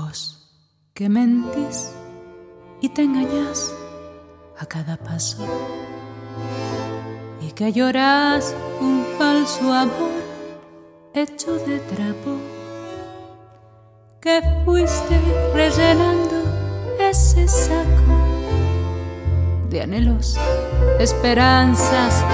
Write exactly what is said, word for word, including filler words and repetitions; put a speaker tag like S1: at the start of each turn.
S1: Vos que mentís y te engañás a cada paso, y que llorás un falso amor hecho de trapo, que fuiste rellenando ese saco de anhelos, esperanzas